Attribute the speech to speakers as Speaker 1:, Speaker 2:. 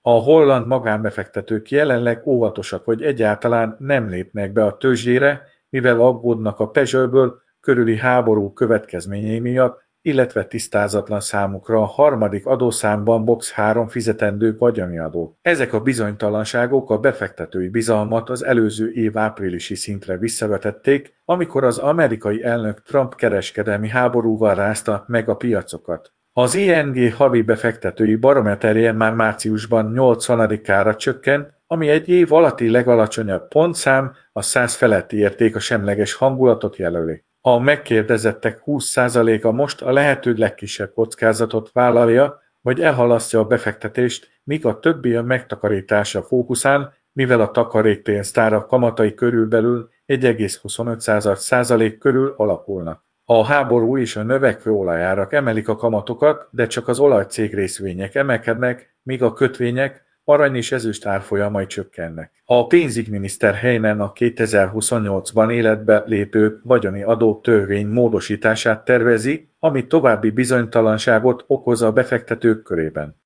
Speaker 1: A holland magánbefektetők jelenleg óvatosak, hogy egyáltalán nem lépnek be a tőzsdére, mivel aggódnak a Peugeotből körüli háború következményei miatt, illetve tisztázatlan számukra a harmadik adószámban Box 3 fizetendő vagyoni adó. Ezek a bizonytalanságok a befektetői bizalmat az előző év áprilisi szintre visszavetették, amikor az amerikai elnök Trump kereskedelmi háborúval rázta meg a piacokat. Az ING havi befektetői barométerje már márciusban 80-ára csökkent, ami egy év alatti legalacsonyabb pontszám, a 100 feletti érték a semleges hangulatot jelöli. A megkérdezettek 20%-a most a lehető legkisebb kockázatot vállalja, vagy elhalasztja a befektetést, míg a többi a megtakarításra fókuszál, mivel a takarékpénztárak kamatai körülbelül 1,25% körül alakulnak. A háború és a növekvő olajárak emelik a kamatokat, de csak az olajcég részvények emelkednek, míg a kötvények, arany és ezüst árfolyamai csökkennek. A pénzügyminiszter Heinen a 2028-ban életbe lépő vagyoni adó törvény módosítását tervezi, ami további bizonytalanságot okoz a befektetők körében.